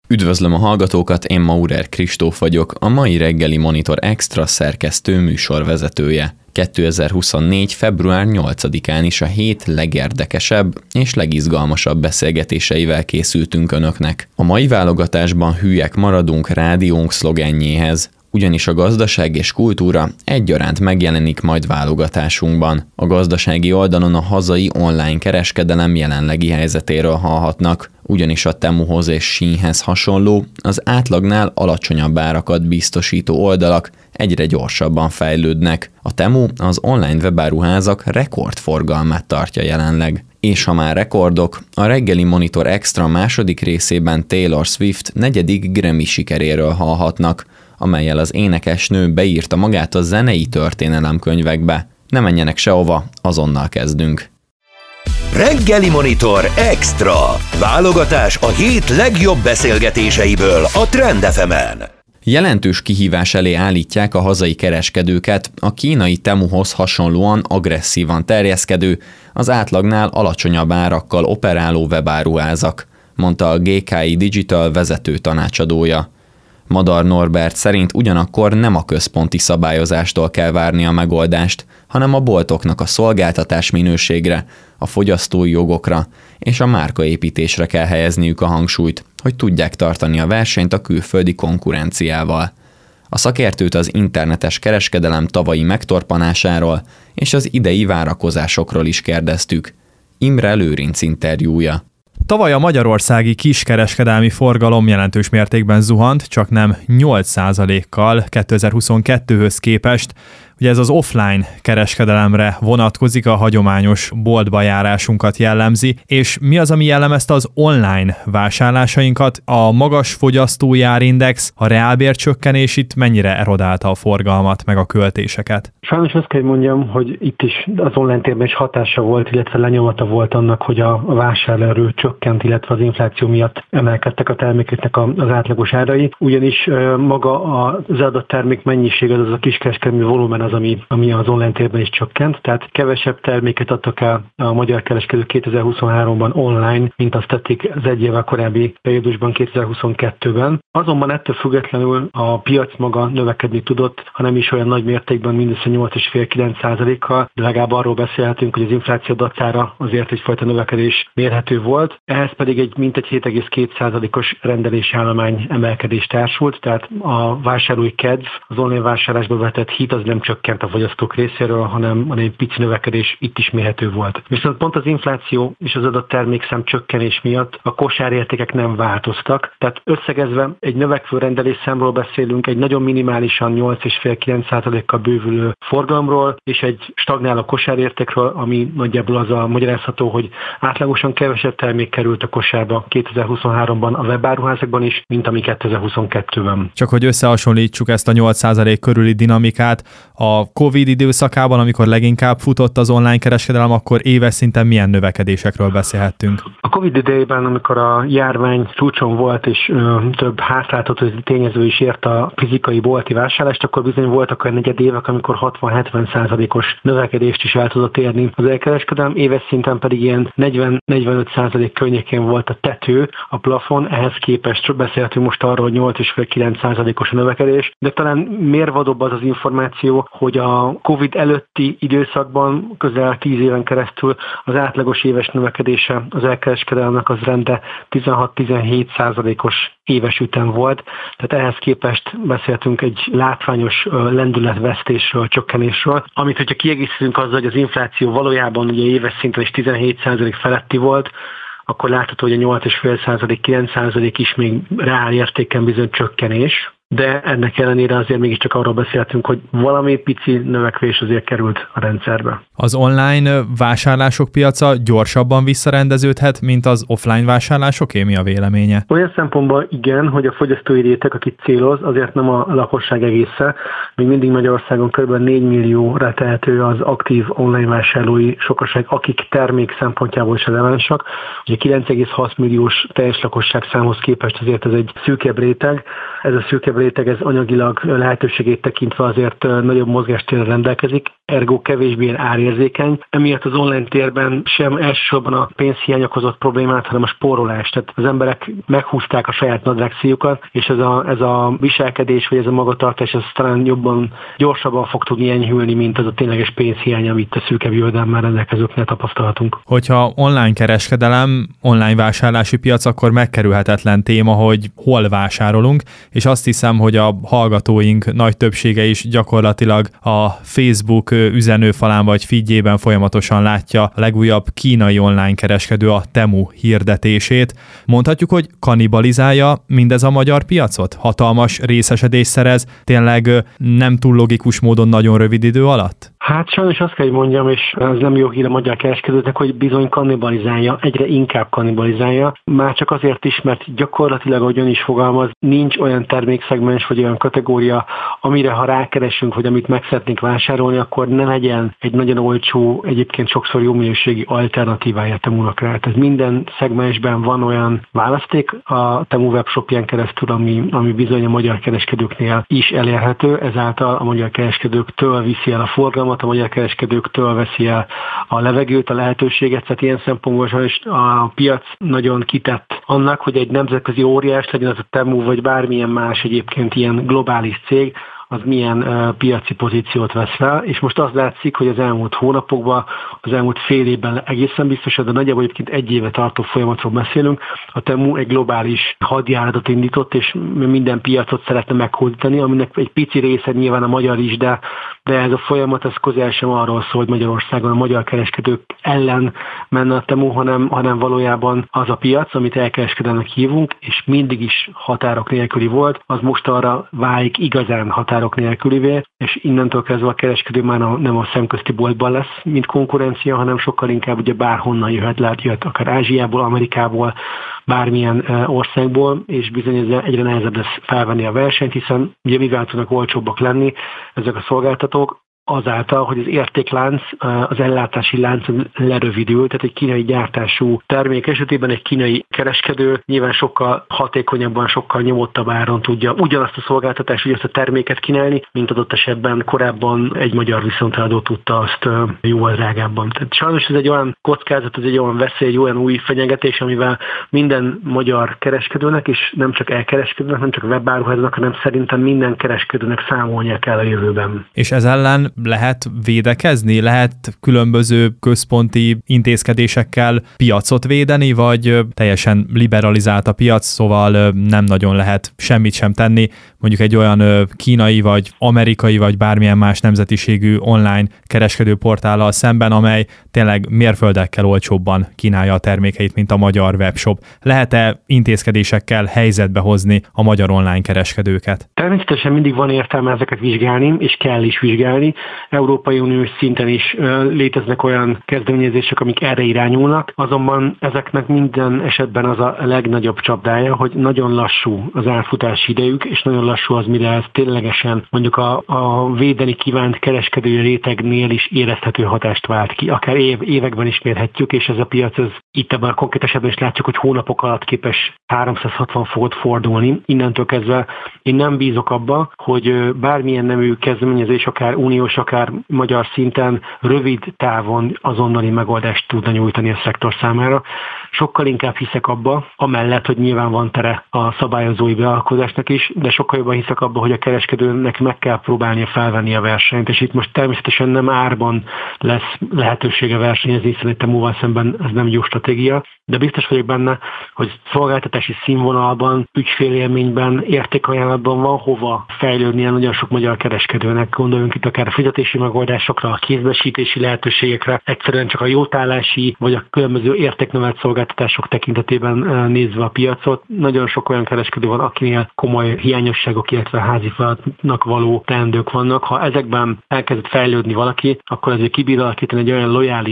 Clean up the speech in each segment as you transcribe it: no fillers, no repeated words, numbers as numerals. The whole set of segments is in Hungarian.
Üdvözlöm a hallgatókat, én Maurer Kristóf vagyok, a mai reggeli Monitor Extra szerkesztő műsorvezetője. 2024. február 8-án is a hét legérdekesebb és legizgalmasabb beszélgetéseivel készültünk önöknek. A mai válogatásban hülyek maradunk rádiónk szlogenjéhez, ugyanis a gazdaság és kultúra egyaránt megjelenik majd válogatásunkban. A gazdasági oldalon a hazai online kereskedelem jelenlegi helyzetéről hallhatnak, ugyanis a Temuhoz és Sheinhez hasonló, az átlagnál alacsonyabb árakat biztosító oldalak egyre gyorsabban fejlődnek. A Temu az online webáruházak rekordforgalmát tartja jelenleg. És ha már rekordok, a reggeli Monitor Extra második részében Taylor Swift 4. Grammy sikeréről hallhatnak, amellyel az énekesnő beírta magát a zenei történelemkönyvekbe. Ne menjenek sehova, azonnal kezdünk. Reggeli Monitor Extra. Válogatás a hét legjobb beszélgetéseiből a Trend FM-en. Jelentős kihívás elé állítják a hazai kereskedőket a kínai Temuhoz hasonlóan agresszívan terjeszkedő, az átlagnál alacsonyabb árakkal operáló webáruházak, mondta a GKI Digital vezető tanácsadója. Madar Norbert szerint ugyanakkor nem a központi szabályozástól kell várni a megoldást, hanem a boltoknak a szolgáltatás minőségre, a fogyasztói jogokra és a márkaépítésre kell helyezniük a hangsúlyt, hogy tudják tartani a versenyt a külföldi konkurenciával. A szakértőt az internetes kereskedelem tavalyi megtorpanásáról és az idei várakozásokról is kérdeztük. Imre Lőrinc interjúja. Tavaly a magyarországi kiskereskedelmi forgalom jelentős mértékben zuhant, csak nem 8%-kal 2022-höz képest. Ugye ez az offline kereskedelemre vonatkozik, a hagyományos boltba járásunkat jellemzi, és mi az, ami jellemezte az online vásárlásainkat? A magas fogyasztói árindex, a reálbércsökkenés itt mennyire erodálta a forgalmat, meg a költéseket? Sajnos azt kell mondjam, hogy itt is az online térben is hatása volt, illetve lenyomata volt annak, hogy a vásárlóerő csökkent, illetve az infláció miatt emelkedtek a termékeknek az átlagos árai, ugyanis maga az adott termék mennyiség, az a kiskereskedelmi volumen az, ami az online térben is csökkent, tehát kevesebb terméket adtak el a magyar kereskedők 2023-ban online, mint azt tették az egy évvel korábbi periódusban 2022-ben. Azonban ettől függetlenül a piac maga növekedni tudott, ha nem is olyan nagy mértékben, mindössze 8,5-9%-kal, de legalább arról beszélhetünk, hogy az infláció dacára azért egyfajta növekedés mérhető volt. Ehhez pedig egy mintegy 7,2%-os rendelésállomány emelkedés társult, tehát a vásárlói kedv, az online vásárlásba vetett hit az nem csökkent a fogyasztók részéről, hanem egy pici növekedés itt is mérhető volt. Viszont pont az infláció és az adott termékszám csökkenés miatt a kosárértékek nem változtak, tehát összegezve egy növekvő rendelésszámról beszélünk, egy nagyon minimálisan 8,5-9%-kal bővülő forgalomról, és egy stagnáló kosárértékről, ami nagyjából azzal magyarázható, hogy átlagosan kevesebb termék került a kosárba 2023-ban a webáruházakban is, mint ami 2022-ben. Csak hogy összehasonlítsuk ezt a 8% körüli dinamikát, a Covid időszakában, amikor leginkább futott az online kereskedelem, akkor éves szinten milyen növekedésekről beszélhettünk? A Covid idejében, amikor a járvány csúcson volt, és több hátráltató tényező is ért a fizikai bolti vásárlást, akkor bizony voltak olyan negyedévek, amikor 60-70%-os növekedést is el tudott érni az elkereskedelem, éves szinten pedig ilyen 40-45% környékén volt a tető, a plafon, ehhez képest beszélhetünk most arról, hogy 8,5-9%-os a növekedés, de talán mérvadóbb az információ, hogy a Covid előtti időszakban közel 10 éven keresztül az átlagos éves növekedése az elkereskedelemnek az rende 16-17%-os éves ütem volt, tehát ehhez képest beszéltünk egy látványos lendületvesztésről, csökkenésről, amit hogyha kiegészítünk azzal, hogy az infláció valójában ugye éves szinten is 17% feletti volt, akkor látható, hogy a 8,5%, 9% is még reál értéken bizony csökkenés. De ennek ellenére azért mégiscsak arról beszéltünk, hogy valami pici növekvés azért került a rendszerbe. Az online vásárlások piaca gyorsabban visszarendeződhet, mint az offline vásárlásoké? Mi a véleménye? Olyan szempontból igen, hogy a fogyasztói réteg, akit céloz, azért nem a lakosság egésze. Még mindig Magyarországon kb. 4 millióra tehető az aktív online vásárlói sokaság, akik termék szempontjából is relevánsak. Ugye 9,6 milliós teljes lakosság számhoz képest azért ez egy szűkebb réteg. ez a szűkebb réteg, ez anyagilag lehetőségét tekintve azért nagyobb mozgástérrel rendelkezik, ergo kevésbé árérzékeny. Emiatt az online térben sem elsősorban a pénzhiány okozott problémát, hanem a spórolás. Tehát az emberek meghúzták a saját nadrágszíjukat, és ez a viselkedés, vagy ez a magatartás, ez talán gyorsabban fog tudni enyhülni, mint az a tényleges pénzhiány, amit a szűkebb jövedelemmel rendelkezőknél tapasztalhatunk. Hogyha online kereskedelem, online vásárlási piac, akkor megkerülhetetlen téma, hogy hol vásárolunk, és azt hiszem, hogy a hallgatóink nagy többsége is gyakorlatilag a Facebook üzenőfalán vagy feedjében folyamatosan látja a legújabb kínai online kereskedő, a Temu hirdetését. Mondhatjuk, hogy kannibalizálja mindez a magyar piacot? Hatalmas részesedést szerez, tényleg nem túl logikus módon nagyon rövid idő alatt? Hát sajnos azt kell, hogy mondjam, és ez nem jó hír a magyar kereskedőknek, hogy bizony kannibalizálja, egyre inkább kannibalizálja. Már csak azért is, mert gyakorlatilag, ahogy ön is fogalmaz, nincs olyan termékszegmens vagy olyan kategória, amire ha rákeresünk, vagy amit meg szeretnénk vásárolni, akkor ne legyen egy nagyon olcsó, egyébként sokszor jó minőségi alternatívája Temunak rá. Tehát minden szegmensben van olyan választék a Temu webshopján keresztül, ami bizony a magyar kereskedőknél is elérhető, ezáltal a magyar kereskedőktől viszi el a forgalmat, a magyar kereskedőktől veszi el a levegőt, a lehetőséget, tehát ilyen szempontból sajnos a piac nagyon kitett annak, hogy egy nemzetközi óriás legyen az a Temu, vagy bármilyen más egyébként ilyen globális cég, az milyen piaci pozíciót vesz fel, és most az látszik, hogy az elmúlt hónapokban, az elmúlt fél évben egészen biztosan, de nagyjából egyébként egy éve tartó folyamatról beszélünk, a Temu egy globális hadjáratot indított, és minden piacot szeretne meghódítani, aminek egy pici része nyilván a magyar is, de ez a folyamat ez közel sem arról szól, hogy Magyarországon a magyar kereskedők ellen menne a Temu, hanem valójában az a piac, amit elkereskedelnek hívunk, és mindig is határok nélküli volt, az most arra válik igazán határok nélkülivé, és innentől kezdve a kereskedő már nem a szemközti boltban lesz, mint konkurencia, hanem sokkal inkább ugye bárhonnan jöhet akár Ázsiából, Amerikából, bármilyen országból, és bizony egyre nehezebb lesz felvenni a versenyt, hiszen ugye mivel tudnak olcsóbbak lenni ezek a szolgáltatók, azáltal, hogy az értéklánc, az ellátási lánc lerövidül, tehát egy kínai gyártású termék esetében egy kínai kereskedő nyilván sokkal hatékonyabban, sokkal nyomottabb áron tudja ugyanazt a szolgáltatást, ugyanazt a terméket kínálni, mint adott esetben korábban egy magyar viszonteladó tudta azt jóval drágábban. Tehát sajnos ez egy olyan kockázat, ez egy olyan veszély, egy olyan új fenyegetés, amivel minden magyar kereskedőnek, és nem csak elkereskedőnek, nem csak webáruháznak, hanem szerintem minden kereskedőnek számolnia kell a jövőben. És ez ellen lehet védekezni? Lehet különböző központi intézkedésekkel piacot védeni, vagy teljesen liberalizált a piac, szóval nem nagyon lehet semmit sem tenni, mondjuk egy olyan kínai, vagy amerikai, vagy bármilyen más nemzetiségű online kereskedőportállal szemben, amely tényleg mérföldekkel olcsóbban kínálja a termékeit, mint a magyar webshop. Lehet-e intézkedésekkel helyzetbe hozni a magyar online kereskedőket? Természetesen mindig van értelme ezeket vizsgálni, és kell is vizsgálni. Európai Uniós szinten is léteznek olyan kezdeményezések, amik erre irányulnak, azonban ezeknek minden esetben az a legnagyobb csapdája, hogy nagyon lassú az elfutási idejük, és nagyon lassú az, mire ez ténylegesen mondjuk a védeni kívánt kereskedői rétegnél is érezhető hatást vált ki. Akár években is mérhetjük, és ez a piac, itt ebben a konkrét esetben is látjuk, hogy hónapok alatt képes 360 fokot fordulni. Innentől kezdve én nem bízok abba, hogy bármilyen nemű kezdeményezés, akár uniós, akár magyar szinten rövid távon azonnali megoldást tudna nyújtani a szektor számára. Sokkal inkább hiszek abba, amellett, hogy nyilván van tere a szabályozói beavatkozásnak is, de sokkal jobban hiszek abba, hogy a kereskedőnek meg kell próbálnia felvenni a versenyt, és itt most természetesen nem árban lesz lehetősége versenyezni, hiszen egy Temuval szemben ez nem jó stratégia, de biztos vagyok benne, hogy szolgáltatási színvonalban, ügyfélélményben, értékajánlatban van hova fejlődnie nagyon sok magyar kereskedőnek. Gondoljunk itt akár a fizetési megoldásokra, a kézbesítési lehetőségekre, egyszerűen csak a jótállási vagy a különböző értéknövelt szolgáltatások tekintetében nézve a piacot. Nagyon sok olyan kereskedő van, akinél komoly hiányosságok, illetve házi feladatnak való teendők vannak. Ha ezekben elkezd fejlődni valaki, akkor azért kibír alakítani egy olyan lojális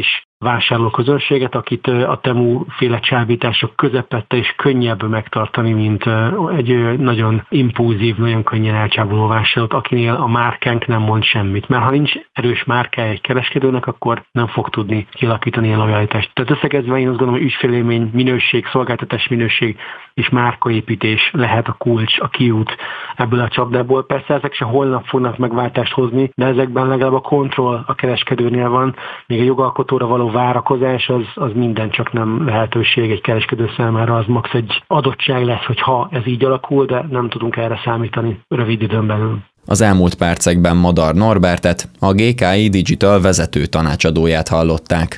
vásárlóközönséget, akit a Temu-féle csábítások közepette és könnyebb megtartani, mint egy nagyon impulzív, nagyon könnyen elcsábuló vásárlót, akinél a márkánk nem mond semmit. Mert ha nincs erős márkája egy kereskedőnek, akkor nem fog tudni kialakítani ilyen lojalitást. Tehát összegezve én azt gondolom, hogy ügyfélélmény, minőség, szolgáltatás minőség és márkaépítés lehet a kulcs, a kiút ebből a csapdából. Persze ezek se holnap fognak megváltást hozni, de ezekben legalább a kontroll a kereskedőnél van, még a jogalkotóra való várakozás az minden, csak nem lehetőség egy kereskedő számára, az max egy adottság lesz, hogy ha ez így alakul, de nem tudunk erre számítani rövid időn belül. Az elmúlt percekben Madar Norbertet, a GKI Digital vezető tanácsadóját hallották.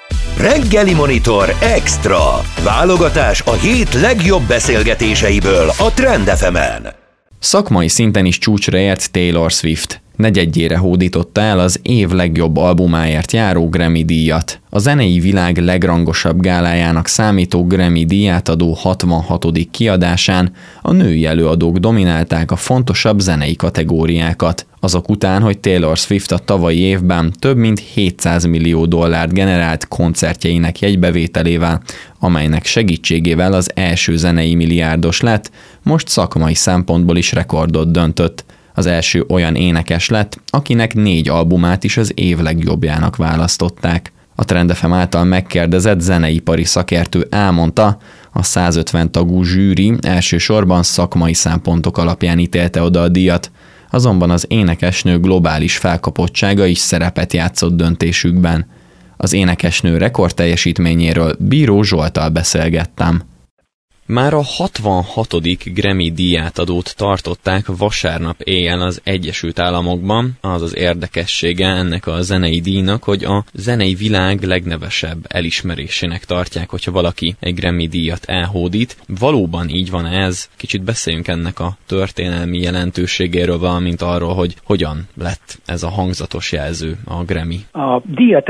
Reggeli Monitor Extra. Válogatás a hét legjobb beszélgetéseiből a Trend FM-en. Szakmai szinten is csúcsra ért Taylor Swift. Negyedjére hódította el az év legjobb albumáért járó Grammy díjat. A zenei világ legrangosabb gálájának számító Grammy díját adó 66. kiadásán a női előadók dominálták a fontosabb zenei kategóriákat. Azok után, hogy Taylor Swift a tavalyi évben több mint $700 millió generált koncertjeinek jegybevételével, amelynek segítségével az első zenei milliárdos lett, most szakmai szempontból is rekordot döntött. Az első olyan énekes lett, akinek 4 albumát is az év legjobbjának választották. A Trend FM által megkérdezett zeneipari szakértő elmondta, a 150 tagú zsűri elsősorban szakmai szempontok alapján ítélte oda a díjat, azonban az énekesnő globális felkapottsága is szerepet játszott döntésükben. Az énekesnő rekordteljesítményéről Bíró Zsolttal beszélgettem. Már a 66. Grammy díjátadót tartották vasárnap éjjel az Egyesült Államokban. Az az érdekessége ennek a zenei díjnak, hogy a zenei világ legnevesebb elismerésének tartják, hogyha valaki egy Grammy díjat elhódít. Valóban így van ez? Kicsit beszéljünk ennek a történelmi jelentőségéről, valamint arról, hogy hogyan lett ez a hangzatos jelző, a Grammy. A díjat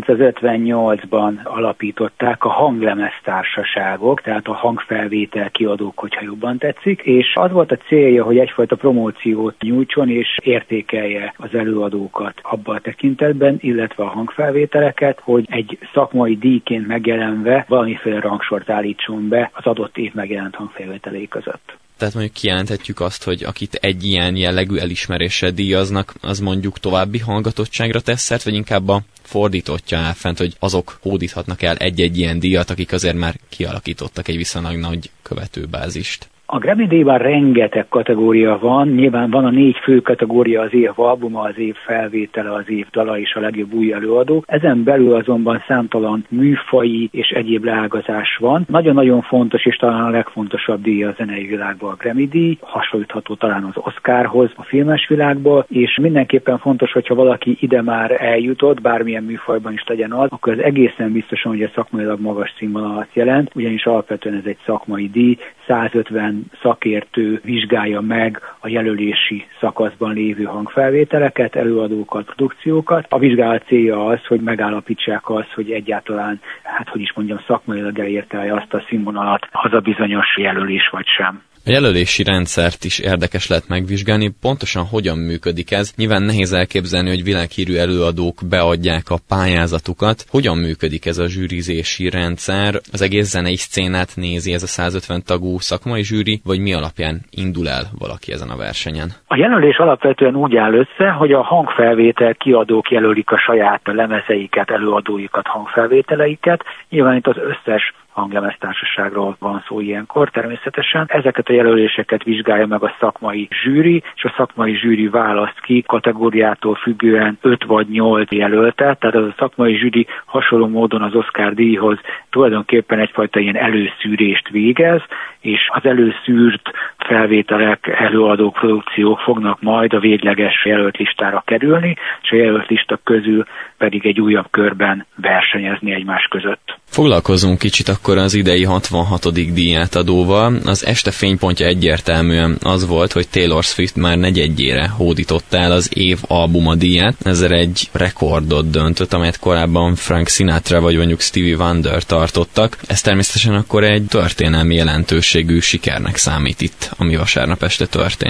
1958-ban alapították a hanglemeztársaságok, tehát a hangfelvétel kiadók, hogyha jobban tetszik, és az volt a célja, hogy egyfajta promóciót nyújtson és értékelje az előadókat abban a tekintetben, illetve a hangfelvételeket, hogy egy szakmai díjként megjelenve valamiféle rangsort állítson be az adott év megjelent hangfelvételei között. Tehát mondjuk kijelenthetjük azt, hogy akit egy ilyen jellegű elismeréssel díjaznak, az mondjuk további hallgatottságra tesz szert, vagy inkább a fordítottja áll fent, hogy azok hódíthatnak el egy-egy ilyen díjat, akik azért már kialakítottak egy viszonylag nagy követőbázist. A Grammy díjban rengeteg kategória van, nyilván van a 4 fő kategória, az év albuma, az év felvétele, az év dala és a legjobb új előadó. Ezen belül azonban számtalan műfaji és egyéb leágazás van. Nagyon-nagyon fontos és talán a legfontosabb díj a zenei világban a Grammy díj, hasonlítható talán az Oscarhoz a filmes világból, és mindenképpen fontos, hogyha valaki ide már eljutott, bármilyen műfajban is legyen az, akkor az egészen biztosan, hogy a szakmailag magas színvonalat jelent, ugyanis alapvetően ez egy szakmai díj, 150 szakértő vizsgálja meg a jelölési szakaszban lévő hangfelvételeket, előadókat, produkciókat. A vizsgálat célja az, hogy megállapítsák azt, hogy egyáltalán, szakmailag elérte azt a színvonalat az a bizonyos jelölés vagy sem. A jelölési rendszert is érdekes lehet megvizsgálni, pontosan hogyan működik ez. Nyilván nehéz elképzelni, hogy világhírű előadók beadják a pályázatukat. Hogyan működik ez a zsűrizési rendszer? Az egész zenei szcénát nézi ez a 150 tagú szakmai zsűri, vagy mi alapján indul el valaki ezen a versenyen? A jelölés alapvetően úgy áll össze, hogy a hangfelvétel kiadók jelölik a saját lemezeiket, előadóikat, hangfelvételeiket. Nyilván itt az összes hanglemeztársaságról van szó ilyenkor természetesen. Ezeket a jelöléseket vizsgálja meg a szakmai zsűri, és a szakmai zsűri választ ki kategóriától függően 5 vagy 8 jelöltet, tehát az a szakmai zsűri hasonló módon az Oscar díjhoz tulajdonképpen egyfajta ilyen előszűrést végez, és az előszűrt felvételek, előadók, produkciók fognak majd a végleges jelölt listára kerülni, és a jelölt lista közül pedig egy újabb körben versenyezni egymás között. Foglalkozunk kicsit akkor az idei 66. díjátadóval. Az este fénypontja egyértelműen az volt, hogy Taylor Swift már negyedjére hódította el az év albuma díját. Ezzel egy rekordot döntött, amelyet korábban Frank Sinatra vagy mondjuk Stevie Wonder tartottak. Ez természetesen akkor egy történelmi jelentőségű sikernek számít itt, ami vasárnap este történt.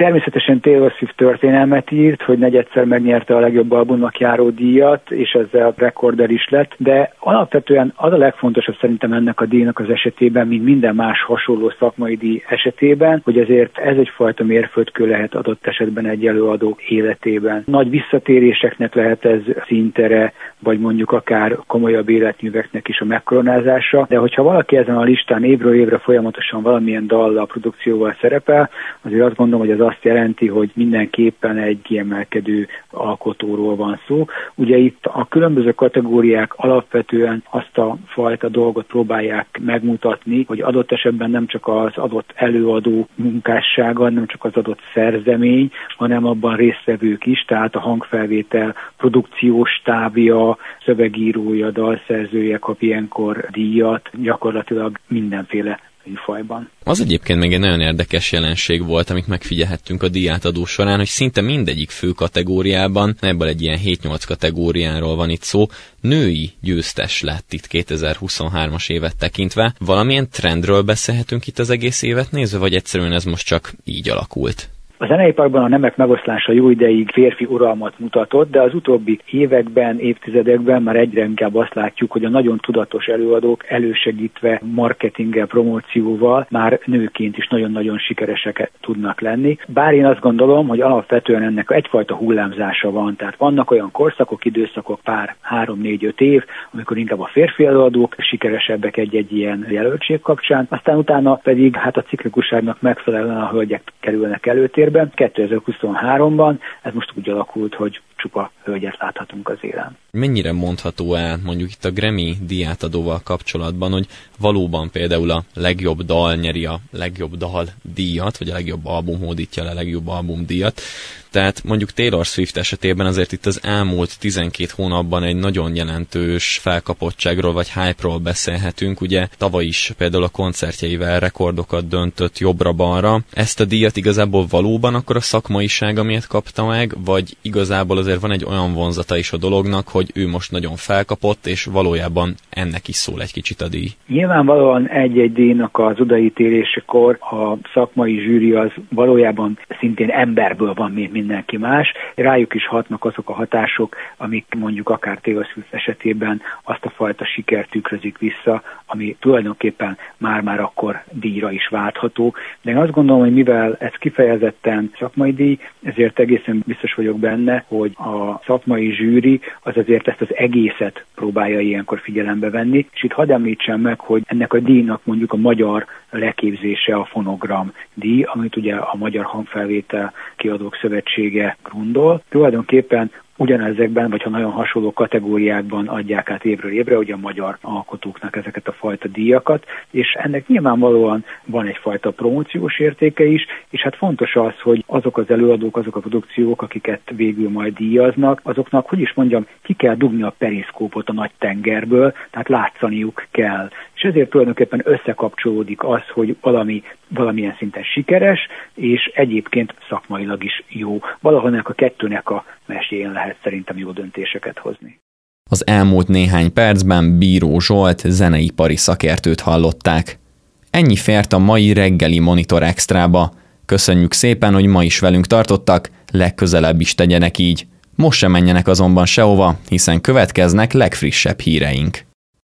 Természetesen Taylor Swift történelmet írt, hogy negyedszer megnyerte a legjobb albumnak járó díjat, és ezzel rekorder is lett, de alapvetően az a legfontosabb szerintem ennek a díjnak az esetében, mint minden más hasonló szakmai díj esetében, hogy azért ez egyfajta mérföldkő lehet adott esetben egy előadó életében. Nagy visszatéréseknek lehet ez szintere, vagy mondjuk akár komolyabb életműveknek is a megkoronázása, de hogyha valaki ezen a listán évről évre folyamatosan valamilyen dallal, produkcióval szerepel, azért azt gondolom, hogy az azt jelenti, hogy mindenképpen egy kiemelkedő alkotóról van szó. Ugye itt a különböző kategóriák alapvetően azt a fajta dolgot próbálják megmutatni, hogy adott esetben nem csak az adott előadó munkássága, nem csak az adott szerzemény, hanem abban résztvevők is, tehát a hangfelvétel produkciós stábja, szövegírója, dalszerzője kap ilyenkor díjat, gyakorlatilag mindenféle műfajban. Az egyébként még egy nagyon érdekes jelenség volt, amit megfigyelhettünk a díjátadó során, hogy szinte mindegyik fő kategóriában, ebből egy ilyen 7-8 kategóriáról van itt szó, női győztes lett itt 2023-as évet tekintve. Valamilyen trendről beszélhetünk itt az egész évet nézve, vagy egyszerűen ez most csak így alakult? A zeneiparban a nemek megoszlása jó ideig férfi uralmat mutatott, de az utóbbi években, évtizedekben már egyre inkább azt látjuk, hogy a nagyon tudatos előadók elősegítve marketinggel, promócióval már nőként is nagyon-nagyon sikeresek tudnak lenni. Bár én azt gondolom, hogy alapvetően ennek egyfajta hullámzása van, tehát vannak olyan korszakok, időszakok, pár 3-4-5 év, amikor inkább a férfi előadók sikeresebbek egy-egy ilyen jelöltség kapcsán, aztán utána pedig hát a ciklikusságnak megfelelően a hölgyek kerülnek előtérbe. 2023-ban ez most úgy alakult, hogy csupa hölgyet láthatunk az élen. Mennyire mondható el mondjuk itt a Grammy díjátadóval kapcsolatban, hogy valóban például a legjobb dal nyeri a legjobb dal díjat, vagy a legjobb album hódítja le a legjobb album díjat. Tehát mondjuk Taylor Swift esetében azért itt az elmúlt 12 hónapban egy nagyon jelentős felkapottságról vagy hype-ról beszélhetünk. Ugye tavaly is például a koncertjeivel rekordokat döntött jobbra-balra. Ezt a díjat igazából valóban akkor a szakmaisága miatt kapta meg, vagy igazából azért van egy olyan vonzata is a dolognak, hogy ő most nagyon felkapott, és valójában ennek is szól egy kicsit a díj. Nyilvánvalóan egy-egy díjnak az odaítélésekor a szakmai zsűri az valójában szintén emberből van, mint mindenki más. Rájuk is hatnak azok a hatások, amik mondjuk akár Taylor Swift esetében azt a fajta sikert tükrözik vissza, ami tulajdonképpen már akkor díjra is váltható. De én azt gondolom, hogy mivel ez kifejezetten szakmai díj, ezért egészen biztos vagyok benne, hogy a szakmai zsűri az azért ezt az egészet próbálja ilyenkor figyelembe venni, és itt hadd említsem meg, hogy ennek a díjnak mondjuk a magyar leképzése a Fonogram díj, amit ugye a Magyar Hangfelvétel Kiadók Szövetsége grundol. Tulajdonképpen ugyanezekben, vagy ha nagyon hasonló kategóriákban adják át évről évre, ugye a magyar alkotóknak ezeket a fajta díjakat, és ennek nyilvánvalóan van egyfajta promóciós értéke is, és hát fontos az, hogy azok az előadók, azok a produkciók, akiket végül majd díjaznak, azoknak, hogy is mondjam, ki kell dugni a periszkópot a nagy tengerből, tehát látszaniuk kell. És ezért tulajdonképpen összekapcsolódik az, hogy valamilyen szinten sikeres, és egyébként szakmailag is jó. Valahol a kettőnek a meséjén lehet szerintem jó döntéseket hozni. Az elmúlt néhány percben Bíró Zsolt zeneipari szakértőt hallották. Ennyi fért a mai reggeli Monitor Extrába. Köszönjük szépen, hogy ma is velünk tartottak, legközelebb is tegyenek így. Most sem menjenek azonban sehova, hiszen következnek legfrissebb híreink.